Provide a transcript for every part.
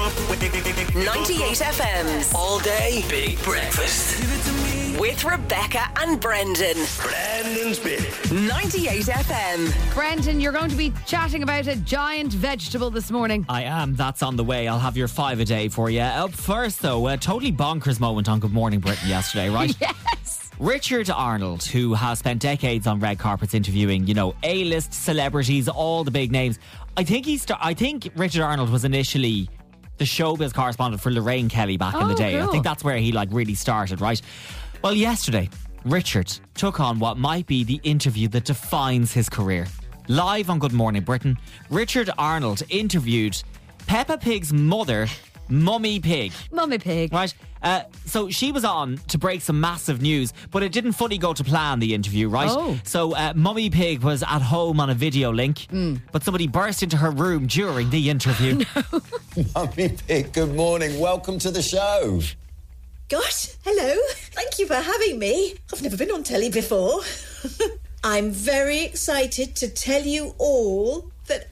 98 FM's All Day Big Breakfast. With Rebecca and Brendan. Brendan's Bit. 98 FM. Brendan, you're going to be chatting about a giant vegetable this morning. I am. That's on the way. I'll have your 5 a day for you. Up first, though, a totally bonkers moment on Good Morning Britain yesterday, right? Yes. Richard Arnold, who has spent decades on red carpets interviewing, A-list celebrities, all the big names. I think Richard Arnold was initially the showbiz correspondent for Lorraine Kelly back in the day. Cool. I think that's where he really started, right? Well, yesterday, Richard took on what might be the interview that defines his career. Live on Good Morning Britain, Richard Arnold interviewed Peppa Pig's mother, Mummy Pig. Mummy Pig. Right? So she was on to break some massive news, but it didn't fully go to plan, the interview, right? Oh. So Mummy Pig was at home on a video link, but somebody burst into her room during the interview. Mummy Pig, good morning. Welcome to the show. Gosh, hello. Thank you for having me. I've never been on telly before. I'm very excited to tell you all that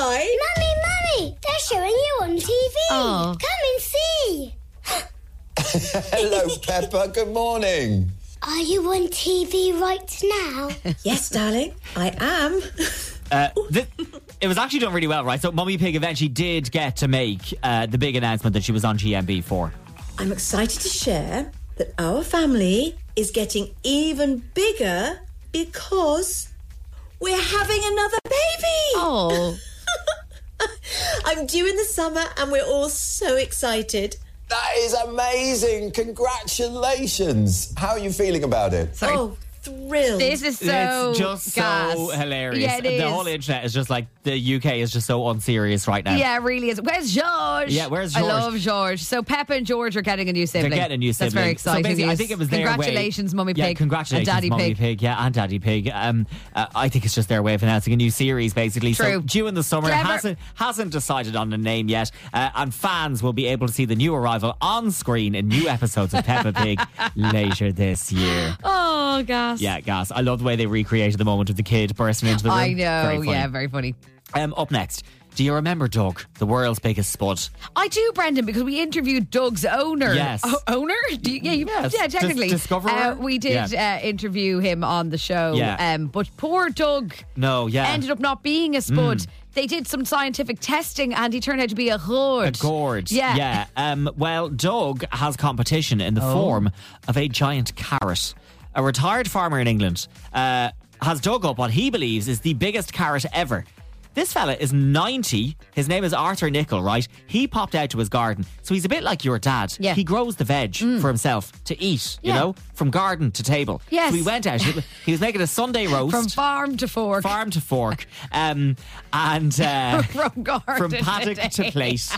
Mummy, they're showing you on TV. Oh. Come and see. Hello, Peppa. Good morning. Are you on TV right now? Yes, darling, I am. It was actually done really well, right? So Mummy Pig eventually did get to make the big announcement that she was on GMB for. I'm excited to share that our family is getting even bigger because we're having another baby. Oh. I'm due in the summer and we're all so excited. That is amazing. Congratulations. How are you feeling about it? Sorry. Oh, thrilled. This is so It's just gas. so hilarious. Yeah, it The is. whole internet is just the UK is just so unserious right now. Yeah, it really is. Where's George? Yeah, where's I George? love George. So Peppa and George are getting a new sibling. They're getting a new sibling. That's very exciting. So basically, I news. think it was their way. Congratulations, Mummy Yeah, Pig. congratulations, and Daddy Mummy Pig. Yeah, and Daddy Pig. I think it's just their way of announcing a new series, basically. True. So due in the summer, Clever. hasn't decided on a name yet, and fans will be able to see the new arrival on screen in new episodes of Peppa Pig later this year. Oh, gas. Yeah, gas. I love the way they recreated the moment of the kid bursting into the room. I know. Very funny. Yeah, very funny. Up next. Do you remember Doug, the world's biggest spud? I do, Brendan, because we interviewed Doug's owner. Yes. Owner? Yes. Yeah, technically. Discoverer? We did interview him on the show. Yeah. But poor Doug No, yeah. ended up not being a spud. They did some scientific testing and he turned out to be a gourd. A gourd. Yeah. Well, Doug has competition in the form of a giant carrot. A retired farmer in England has dug up what he believes is the biggest carrot ever. This fella is 90. His name is Arthur Nichol, right? He popped out to his garden. So he's a bit like your dad. Yeah. He grows the veg for himself to eat, Yeah. from garden to table. Yes. So he went out. He was making a Sunday roast. From farm to fork. Farm to fork. And From garden from paddock to plate.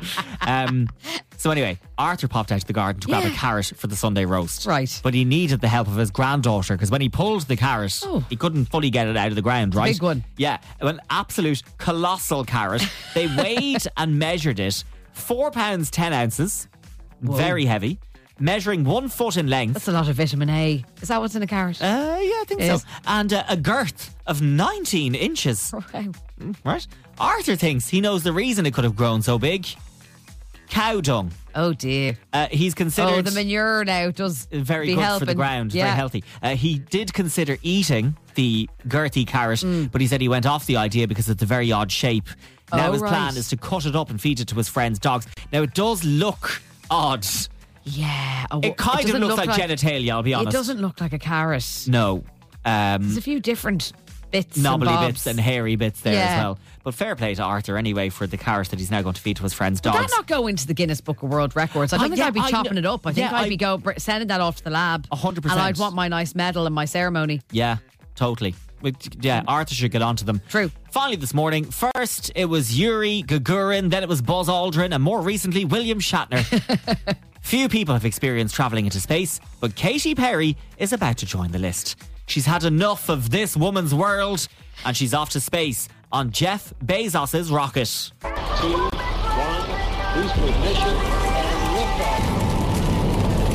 So anyway, Arthur popped out to the garden to grab a carrot for the Sunday roast. Right. But he needed the help of his granddaughter because when he pulled the carrot, he couldn't fully get it out of the ground, right? Big one. Yeah, an absolute colossal carrot. They weighed and measured it. 4 pounds 10 ounces. Very heavy. Measuring 1 foot in length. That's a lot of vitamin A. Is that what's in a carrot? Yeah, I think It so. is. And a girth of 19 inches. Wow. Right? Arthur thinks he knows the reason it could have grown so big. Cow dung. Oh, dear. He's considered... Oh, the manure now does very be good helping. for the ground, Yeah. very healthy. He did consider eating the girthy carrot, but he said he went off the idea because it's a very odd shape. Now Oh, his right. plan is to cut it up and feed it to his friend's dogs. Now it does look odd. Yeah. Oh, It kind of doesn't looks look like genitalia, I'll be honest. It doesn't look like a carrot. No. There's a few different bits Knobbly and bobs. bits and hairy bits there Yeah. as well. But fair play to Arthur anyway for the carrot that he's now going to feed to his friend's Would dogs. that not go into the Guinness Book of World Records? I don't think yeah, I'd be I chopping know- it up. I think yeah, I'd be sending that off to the lab. 100%. And I'd want my nice medal in my ceremony. Yeah, totally. Yeah, Arthur should get onto them. True. Finally this morning, first it was Yuri Gagarin, then it was Buzz Aldrin, and more recently William Shatner. Few people have experienced travelling into space, but Katy Perry is about to join the list. She's had enough of this woman's world, and she's off to space on Jeff Bezos' rocket. 2, 1, boost ignition, and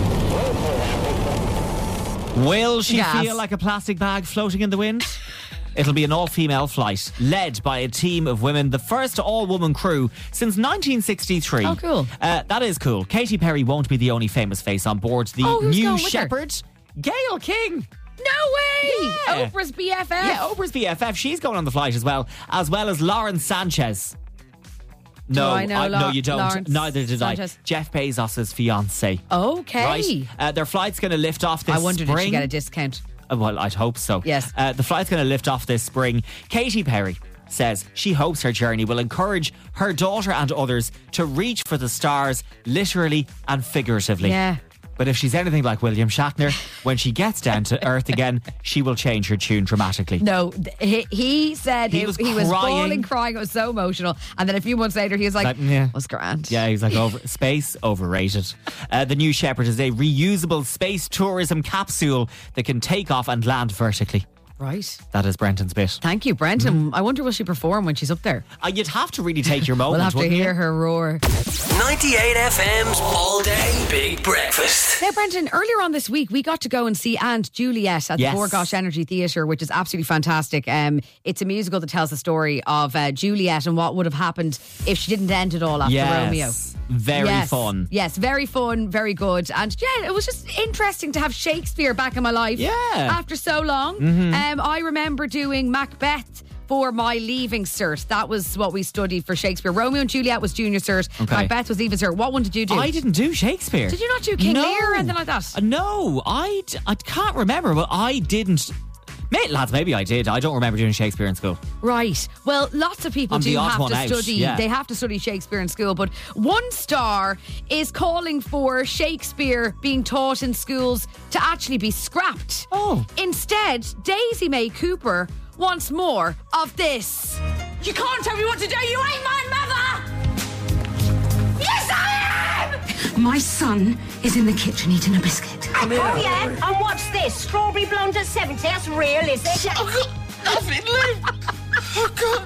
liftoff. Will she Gas. feel like a plastic bag floating in the wind? It'll be an all-female flight led by a team of women, the first all-woman crew since 1963. Oh, cool. That is cool. Katy Perry won't be the only famous face on board. The who's new going with her? shepherd, Gayle King. No way! Yeah. Oprah's BFF. Yeah, Oprah's BFF. She's going on the flight as well as Lauren Sanchez. No, I know no, you don't. Lawrence Neither did Sanchez? I. Jeff Bezos' fiancée. Okay. Right? Their flight's going to lift off this I wondered spring. if she get a discount. Well, I'd hope so. Yes. The flight's going to lift off this spring. Katy Perry says she hopes her journey will encourage her daughter and others to reach for the stars, literally and figuratively. Yeah. But if she's anything like William Shatner, when she gets down to earth again, she will change her tune dramatically. No, he said He was bawling, crying. It was so emotional. And then a few months later, he was like, yeah. was grand. Yeah, he's like, space overrated. The New Shepard is a reusable space tourism capsule that can take off and land vertically. Right. That is Brenton's bit. Thank you, Brenton. I wonder will she perform when she's up there? You'd have to really take your moment. We'll have to wouldn't hear you? her roar. 98 FM's All Day Big Breakfast. Now, Brenton, earlier on this week, we got to go and see Aunt Juliet at the Yes. Borgosh Energy Theatre, which is absolutely fantastic. It's a musical that tells the story of Juliet and what would have happened if she didn't end it all after Romeo. Very fun. Yes, very fun, very good. And yeah, it was just interesting to have Shakespeare back in my life. Yeah. After so long. I remember doing Macbeth for my leaving cert. That was what we studied for Shakespeare. Romeo and Juliet was junior cert. Okay. Macbeth was leaving cert. What one did you do? I didn't do Shakespeare. Did you not do King No. Lear or anything like that? No, I can't remember, but I didn't. Lads, maybe I did. I don't remember doing Shakespeare in school. Right. Well, lots of people I'm do the odd have one to out, study. yeah. They have to study Shakespeare in school, but One Star is calling for Shakespeare being taught in schools to actually be scrapped. Oh. Instead, Daisy May Cooper wants more of this. You can't tell me what to do. You ain't my mother. Yes, I am. My son is in the kitchen eating a biscuit. Oh, yeah? And what's this? Strawberry blonde at 70? That's real, is it? Nothing, Liv. I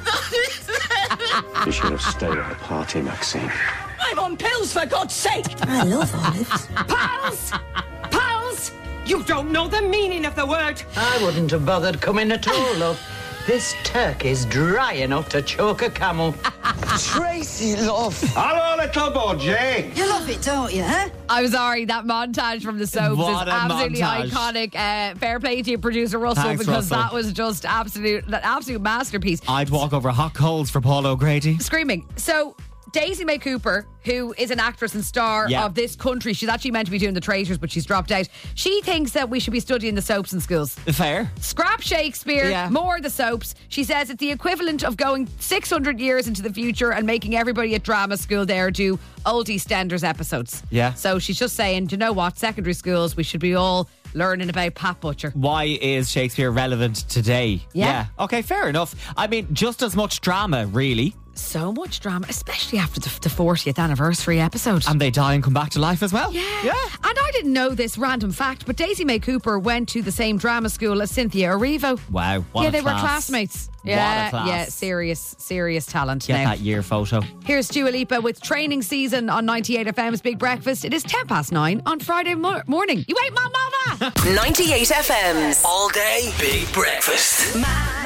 got nothing. You should have stayed at the party, Maxine. I'm on pills, for God's sake. I love olives. Pals! Pals! You don't know the meaning of the word. I wouldn't have bothered coming at all, love. This turkey's dry enough to choke a camel. Tracy, love. Hello, little budgie. You love it, don't you, huh? I'm sorry, that montage from the soaps What is a absolutely montage. iconic. Fair play to you, producer Russell, Thanks, because Russell. that was just absolute masterpiece. I'd walk over hot coals for Paul O'Grady. Screaming. So, Daisy May Cooper, who is an actress and star Yeah. of this country, she's actually meant to be doing The Traitors, but she's dropped out. She thinks that we should be studying the soaps in schools. Fair. Scrap Shakespeare, Yeah. more the soaps. She says it's the equivalent of going 600 years into the future and making everybody at drama school there do old EastEnders episodes. Yeah. So she's just saying, do you know what? Secondary schools, we should be all learning about Pat Butcher. Why is Shakespeare relevant today? Yeah. Okay, fair enough. I mean, just as much drama, really. So much drama, especially after the 40th anniversary episode. And they die and come back to life as well. Yeah. And I didn't know this random fact, but Daisy May Cooper went to the same drama school as Cynthia Erivo. Wow. What Yeah, a they were class. classmates. What Yeah, a class. yeah, serious talent Get now. that year photo. Here's Dua Lipa with Training Season on 98 FM's Big Breakfast. It is 9:10 on Friday morning. You ain't my mother! 98 FM's All Day Big Breakfast.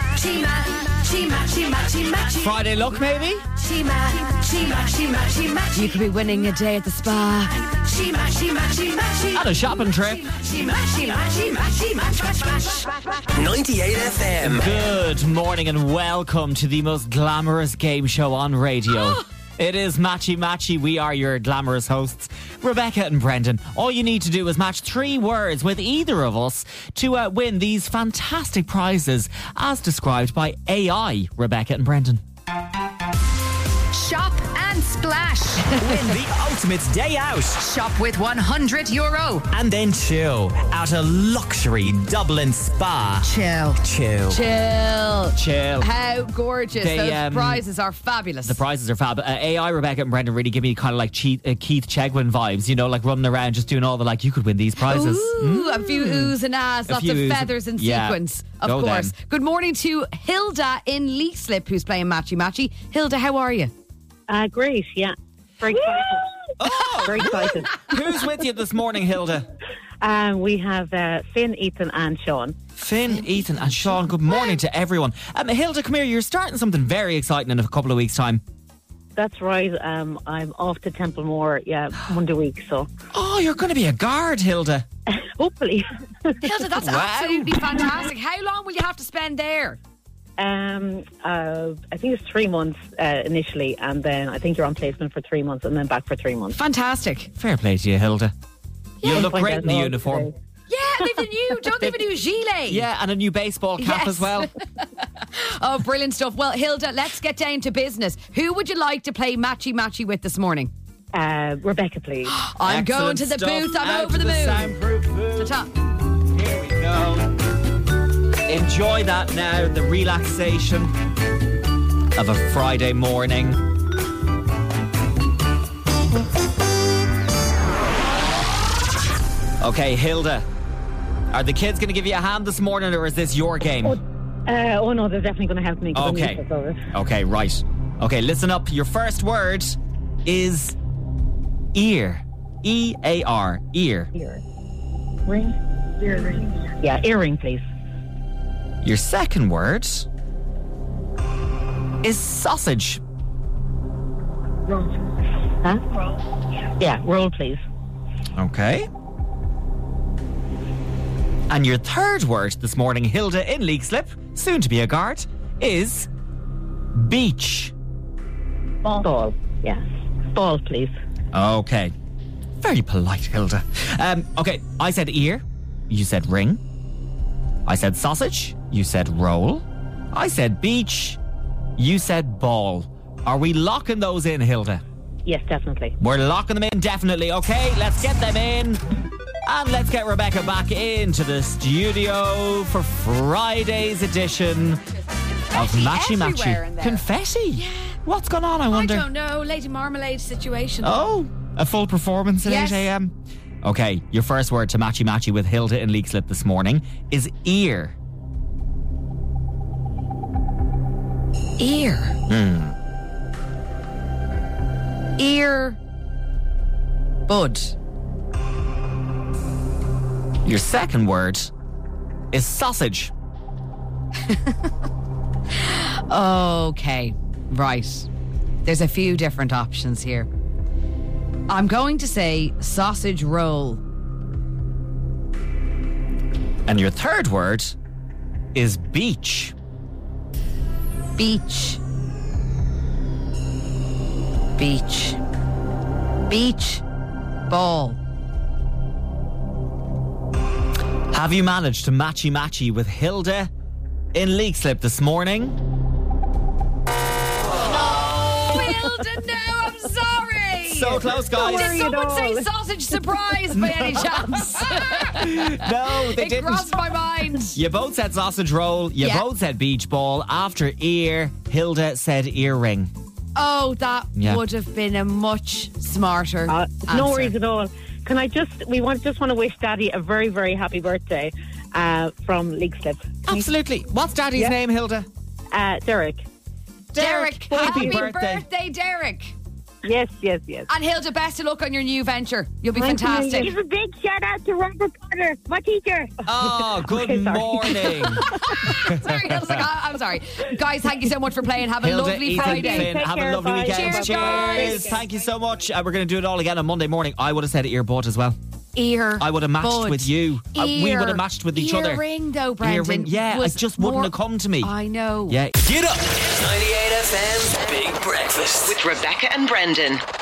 Friday look, maybe? You could be winning a day at the spa. And a shopping trip. 98 FM. Good morning and welcome to the most glamorous game show on radio. It is Matchy Matchy. We are your glamorous hosts, Rebecca and Brendan. All you need to do is match 3 words with either of us to win these fantastic prizes as described by AI, Rebecca and Brendan. Shop and splash. Win the ultimate day out. Shop with €100. And then chill at a luxury Dublin spa. Chill. Chill. How gorgeous. They, Those prizes are fabulous. The prizes are fab. AI, Rebecca and Brendan really give me kind of like Keith Chegwin vibes, you know, like running around just doing all the like, you could win these prizes. Ooh, a few oohs and ahs, A lots few of oohs. feathers and Yeah. sequins, of Go course. them. Good morning to Hilda in Leeslip, who's playing Matchy Matchy. Hilda, how are you? Great, yeah. Very excited. Oh, Very excited. who's with you this morning, Hilda? We have Finn, Ethan and Sean. Finn, Ethan and Sean, good morning to everyone. Hilda, come here, you're starting something very exciting in a couple of weeks' time. That's right. I'm off to Templemore, Monday week, so. Oh, you're going to be a guard, Hilda. Hopefully. Hilda, that's absolutely fantastic. How long will you have to spend there? I think it's 3 months initially, and then I think you're on placement for 3 months and then back for 3 months. Fantastic. Fair play to you, Hilda. You look great in the uniform. Today. Yeah, don't they have a new gilet? Yeah, and a new baseball cap as well. Oh, brilliant stuff. Well, Hilda, let's get down to business. Who would you like to play matchy-matchy with this morning? Rebecca, please. I'm going to the booth. I'm over the moon. Soundproof booth. To the top. Here we go. Enjoy that now, the relaxation of a Friday morning. Okay, Hilda, are the kids going to give you a hand this morning, or is this your game? Oh no, they're definitely going to help me. Okay. Okay, right. Okay, listen up. Your first word is ear. E-A-R. Ear. Ring? Earring. Yeah, earring, please. Your second word is sausage. Roll. Huh? Roll. Yeah, roll, please. Okay. And your third word this morning, Hilda in Leixlip, soon to be a guard, is beach. Ball. Yeah. Ball, please. Okay. Very polite, Hilda. Okay, I said ear. You said ring. I said sausage. You said roll. I said beach. You said ball. Are we locking those in, Hilda? Yes, definitely. We're locking them in, definitely. Okay, let's get them in. And let's get Rebecca back into the studio for Friday's edition of Matchy Matchy. Confetti? Yeah. What's going on, I wonder? I don't know. Lady Marmalade situation. Oh, a full performance at 8 a.m. Okay, your first word to Matchy Matchy with Hilda in Leixlip this morning is ear. Ear. Ear. Bud. Your second word is sausage. Okay, right. There's a few different options here. I'm going to say sausage roll. And your third word is beach. Beach. Beach. Beach ball. Have you managed to matchy matchy with Hilda in Leixlip this morning? Oh, Hilda, no, I'm sorry. So close, guys. Did someone say sausage surprise by any chance? No, they didn't. It crossed my mind. You both said sausage roll. You both said beach ball. After ear, Hilda said earring. Oh, that would have been a much smarter answer. No worries at all. Can I just want to wish Daddy a very, very happy birthday from Leixlip. Absolutely. What's Daddy's name, Hilda? Derek. Derek, happy birthday, Derek. Yes. And Hilda, best of luck on your new venture. You'll be fantastic. Give a big shout out to Robert Potter, my teacher. Oh, good morning. Sorry, Hilda's like, I'm sorry. Guys, thank you so much for playing. Have a Hilda, lovely Ethan, Friday. Finn, have a lovely weekend. Cheers, guys. Thank you so much. We're going to do it all again on Monday morning. I would have said earbud as well. Ear. I would have matched with you. We would have matched with each other. Earring though, Brendan. Earring, yeah, it just wouldn't have come to me. I know. Yeah. Get up. 98 FM's Big Breakfast with Rebecca and Brendan.